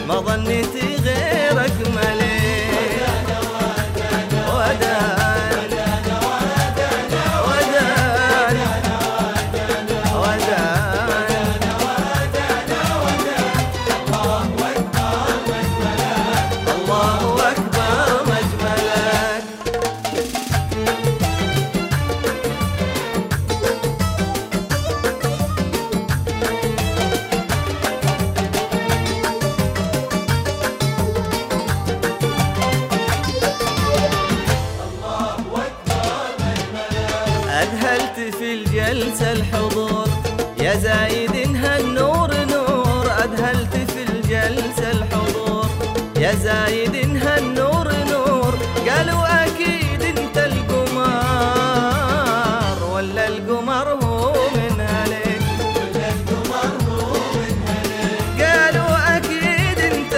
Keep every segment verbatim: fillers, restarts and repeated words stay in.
ما ظنيت غيرك مليك. ودان أذهلت في الجلسة الحضور يا زايد هالنور نور. أذهلت في الجلسة الحضور يا زايد هالنور نور. قالوا أكيد انت القمر ولا القمر هو من هلك. قالوا أكيد انت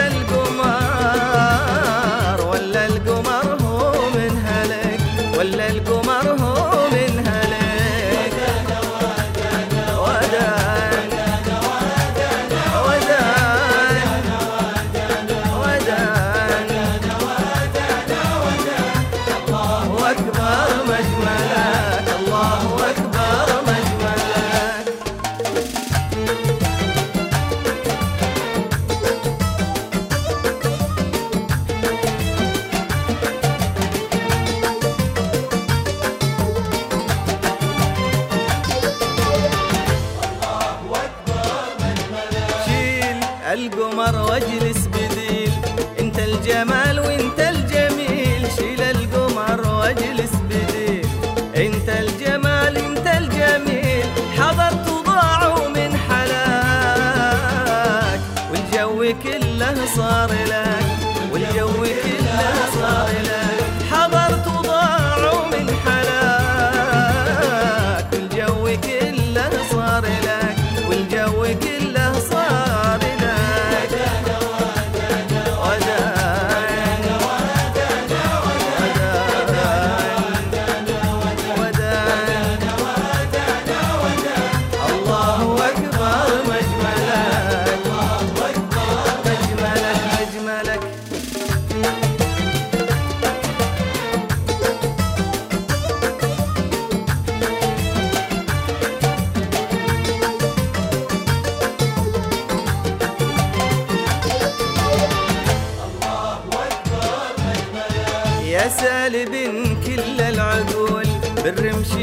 القمر ولا القمر هو من هلك ولا القمر هو من هلك. ودان ودان ودان الله أكبر مجملك الله أكبر مجملك. القمر واجلس بديل انت الجمال وانت الجميل. شيل القمر واجلس بديل انت الجمال انت الجميل. حضرت وضاعوا من حلاك والجو كله صار لك والجو كله صار لك. حضرت وضاعوا من حلاك والجو كله صار لك والجو كله صار لك. يا سالب كل العقول بالرمش